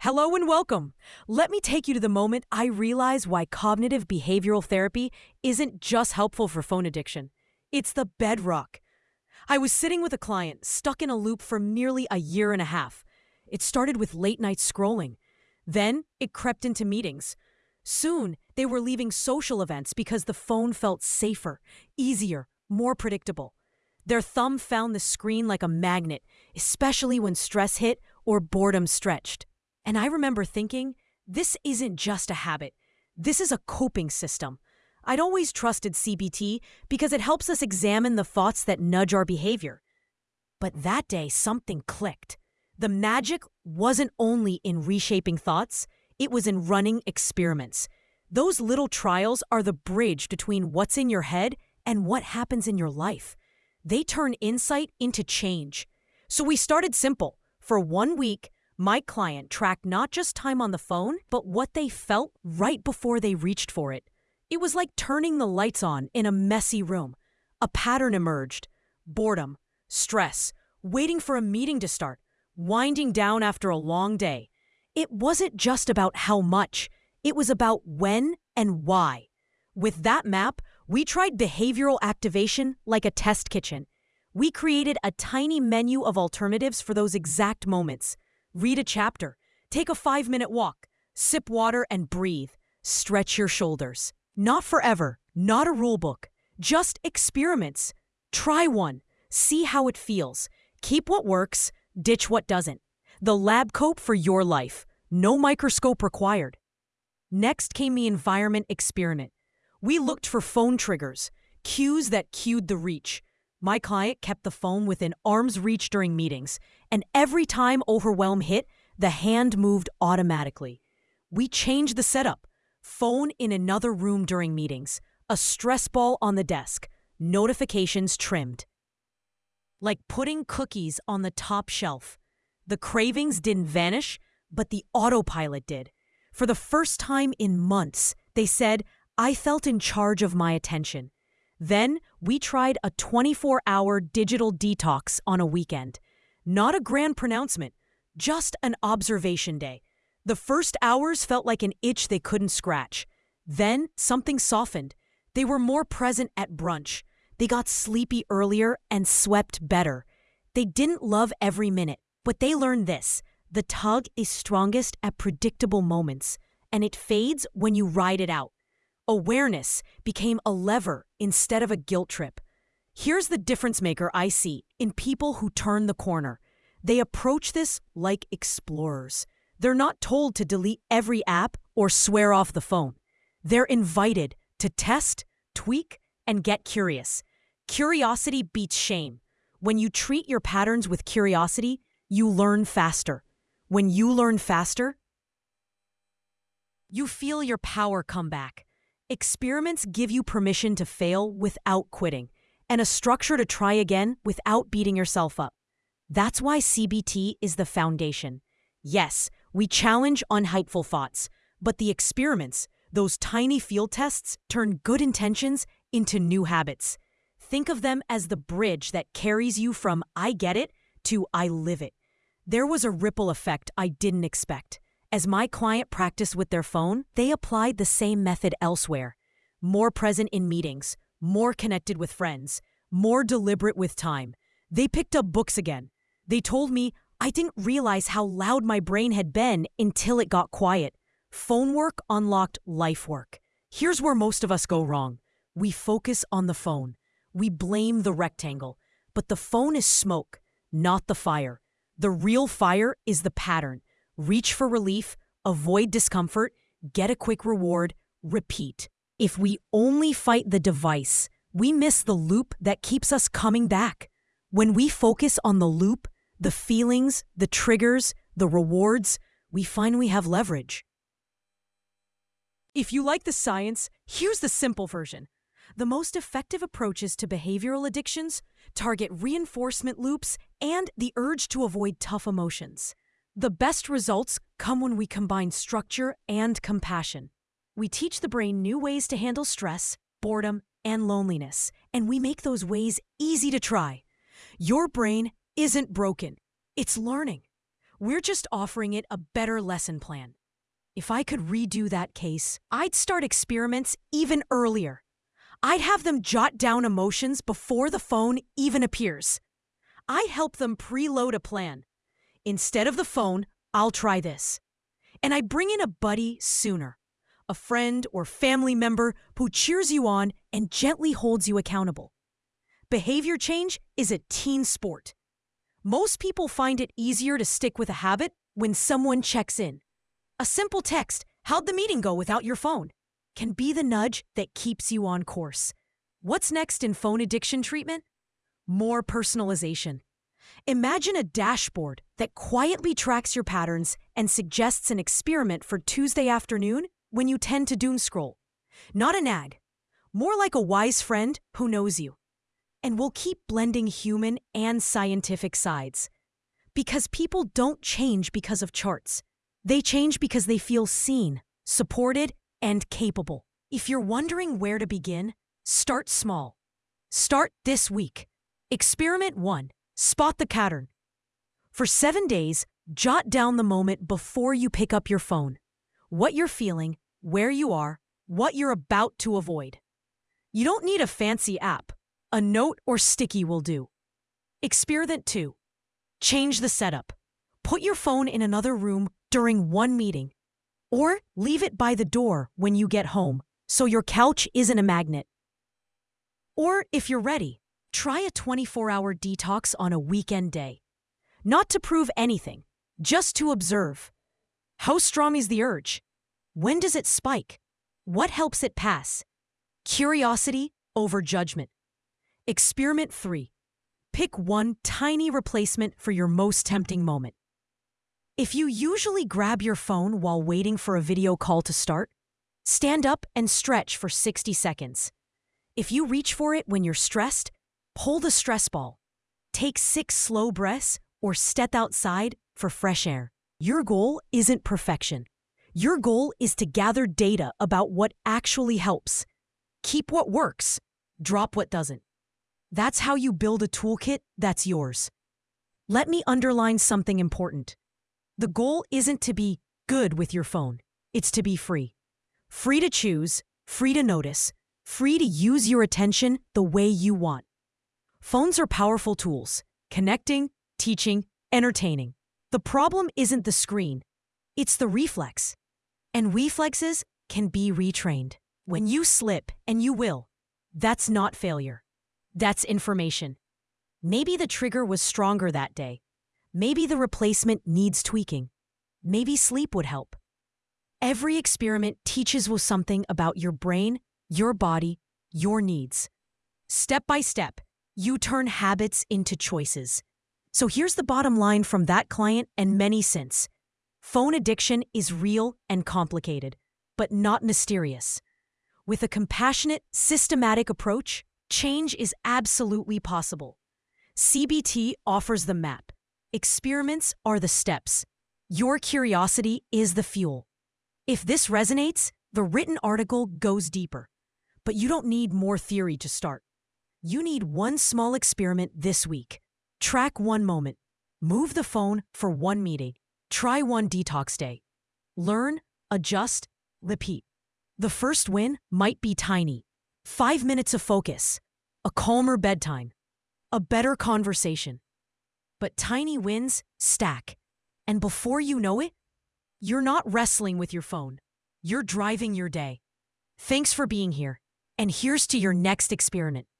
Hello and welcome. Let me take you to the moment I realize why cognitive behavioral therapy isn't just helpful for phone addiction. It's the bedrock. I was sitting with a client stuck in a loop for nearly a year and a half. It started with late night scrolling. Then it crept into meetings. Soon, they were leaving social events because the phone felt safer, easier, more predictable. Their thumb found the screen like a magnet, especially when stress hit or boredom stretched. And I remember thinking, this isn't just a habit. This is a coping system. I'd always trusted CBT because it helps us examine the thoughts that nudge our behavior. But that day, something clicked. The magic wasn't only in reshaping thoughts, it was in running experiments. Those little trials are the bridge between what's in your head and what happens in your life. They turn insight into change. So we started simple. For 1 week, my client tracked not just time on the phone, but what they felt right before they reached for it. It was like turning the lights on in a messy room. A pattern emerged. Boredom, stress, waiting for a meeting to start, winding down after a long day. It wasn't just about how much, it was about when and why. With that map, we tried behavioral activation like a test kitchen. We created a tiny menu of alternatives for those exact moments. Read a chapter, take a 5-minute walk, sip water and breathe. Stretch your shoulders. Not forever, not a rule book, just experiments. Try one, see how it feels. Keep what works, ditch what doesn't. The lab coat for your life, no microscope required. Next came the environment experiment. We looked for phone triggers, cues that cued the reach. My client kept the phone within arm's reach during meetings, and every time overwhelm hit, the hand moved automatically. We changed the setup. Phone in another room during meetings, a stress ball on the desk, notifications trimmed. Like putting cookies on the top shelf. The cravings didn't vanish, but the autopilot did. For the first time in months, they said, I felt in charge of my attention. Then we tried a 24-hour digital detox on a weekend. Not a grand pronouncement, just an observation day. The first hours felt like an itch they couldn't scratch. Then something softened. They were more present at brunch. They got sleepy earlier and slept better. They didn't love every minute, but they learned this. The tug is strongest at predictable moments, and it fades when you ride it out. Awareness became a lever instead of a guilt trip. Here's the difference maker I see in people who turn the corner. They approach this like explorers. They're not told to delete every app or swear off the phone. They're invited to test, tweak, and get curious. Curiosity beats shame. When you treat your patterns with curiosity, you learn faster. When you learn faster, you feel your power come back. Experiments give you permission to fail without quitting, and a structure to try again without beating yourself up. That's why CBT is the foundation. Yes, we challenge unhelpful thoughts, but the experiments, those tiny field tests, turn good intentions into new habits. Think of them as the bridge that carries you from I get it to I live it. There was a ripple effect I didn't expect. As my client practiced with their phone, they applied the same method elsewhere. More present in meetings, more connected with friends, more deliberate with time. They picked up books again. They told me I didn't realize how loud my brain had been until it got quiet. Phone work unlocked life work. Here's where most of us go wrong. We focus on the phone. We blame the rectangle. But the phone is smoke, not the fire. The real fire is the pattern. Reach for relief, avoid discomfort, get a quick reward, repeat. If we only fight the device, we miss the loop that keeps us coming back. When we focus on the loop, the feelings, the triggers, the rewards, we find we have leverage. If you like the science, here's the simple version. The most effective approaches to behavioral addictions target reinforcement loops and the urge to avoid tough emotions. The best results come when we combine structure and compassion. We teach the brain new ways to handle stress, boredom, and loneliness, and we make those ways easy to try. Your brain isn't broken. It's learning. We're just offering it a better lesson plan. If I could redo that case, I'd start experiments even earlier. I'd have them jot down emotions before the phone even appears. I'd help them preload a plan. Instead of the phone, I'll try this. And I bring in a buddy sooner, a friend or family member who cheers you on and gently holds you accountable. Behavior change is a team sport. Most people find it easier to stick with a habit when someone checks in. A simple text, "How'd the meeting go without your phone?" can be the nudge that keeps you on course. What's next in phone addiction treatment? More personalization. Imagine a dashboard that quietly tracks your patterns and suggests an experiment for Tuesday afternoon when you tend to doom scroll. Not an ad. More like a wise friend who knows you. And we'll keep blending human and scientific sides. Because people don't change because of charts. They change because they feel seen, supported, and capable. If you're wondering where to begin, start small. Start this week. Experiment 1. Spot the pattern. For 7 days, jot down the moment before you pick up your phone. What you're feeling, where you are, what you're about to avoid. You don't need a fancy app. A note or sticky will do. Experiment 2. Change the setup. Put your phone in another room during one meeting. Or leave it by the door when you get home, so your couch isn't a magnet. Or if you're ready, try a 24-hour detox on a weekend day. Not to prove anything, just to observe. How strong is the urge? When does it spike? What helps it pass? Curiosity over judgment. Experiment 3. Pick one tiny replacement for your most tempting moment. If you usually grab your phone while waiting for a video call to start, stand up and stretch for 60 seconds. If you reach for it when you're stressed, pull the stress ball. Take 6 slow breaths or step outside for fresh air. Your goal isn't perfection. Your goal is to gather data about what actually helps. Keep what works. Drop what doesn't. That's how you build a toolkit that's yours. Let me underline something important. The goal isn't to be good with your phone. It's to be free. Free to choose, free to notice, free to use your attention the way you want. Phones are powerful tools, connecting, teaching, entertaining. The problem isn't the screen. It's the reflex. And reflexes can be retrained. When you slip, and you will, that's not failure. That's information. Maybe the trigger was stronger that day. Maybe the replacement needs tweaking. Maybe sleep would help. Every experiment teaches you something about your brain, your body, your needs. Step by step, you turn habits into choices. So here's the bottom line from that client and many since. Phone addiction is real and complicated, but not mysterious. With a compassionate, systematic approach, change is absolutely possible. CBT offers the map. Experiments are the steps. Your curiosity is the fuel. If this resonates, the written article goes deeper. But you don't need more theory to start. You need one small experiment this week. Track one moment. Move the phone for one meeting. Try one detox day. Learn, adjust, repeat. The first win might be tiny. 5 minutes of focus. A calmer bedtime. A better conversation. But tiny wins stack. And before you know it, you're not wrestling with your phone. You're driving your day. Thanks for being here. And here's to your next experiment.